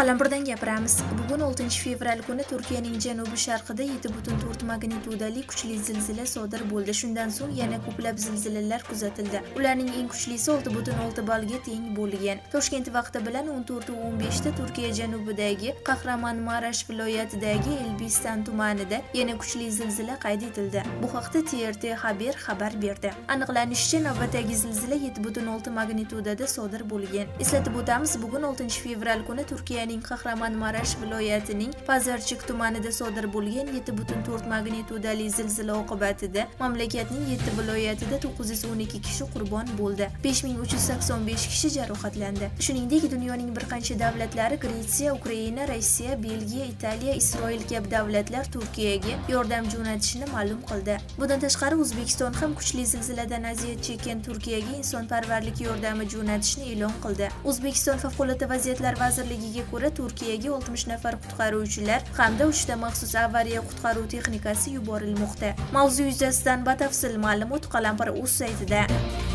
Qalampirdan gapiramiz. Bugun 6-fevral kuni Turkiyaning janubi-sharqida 7.4 magnitudali kuchli zilzila sodir bo'ldi. Shundan so'ng yana ko'plab zilzilalar kuzatildi. Ularning eng kuchlisi 6.6 ballga teng bo'lgan. Toshkent vaqti bilan 14:15 da Turkiya janubidagi Kahramanmarash viloyatidagi Elbistan tumanida yana kuchli zilzila qayd etildi. Bu haqda TRT Haber xabar berdi. Aniqlanishicha, navbatdagi zilzila 7.6 magnitudada sodir bo'lgan. Eslatib o'tamiz, bugun 6-fevral kuni Turkiyaning Kahramanmarash viloyatining Pazarchik tumanida sodir bo'lgan 7.4 magnitudali zilzila oqibatida mamlakatning 7 viloyatida 912 kishi qurbon bo'ldi. 5385 kishi jarohatlandi. Shuningdek, dunyoning bir qancha davlatlari Gretsiya, Ukraina, Rossiya, Belgiya, Italiya, Isroil kabi davlatlar Turkiyaga yordam jo'natishini ma'lum qildi. Bundan tashqari O'zbekiston ham kuchli zilziladan aziyat chekkan Turkiyaga insonparvarlik yordami jo'natishni e'lon qildi. O'zbekiston Favqulodda vaziyatlar vazirligiga ko'ra Turkiyaga 60 nafar qutqaruvchilar hamda 3 ta maxsus avariya qutqaruv texnikasi yuborilmoqda. Mavzu yuzasidan batafsil ma'lumot Qalampir.uz saytida.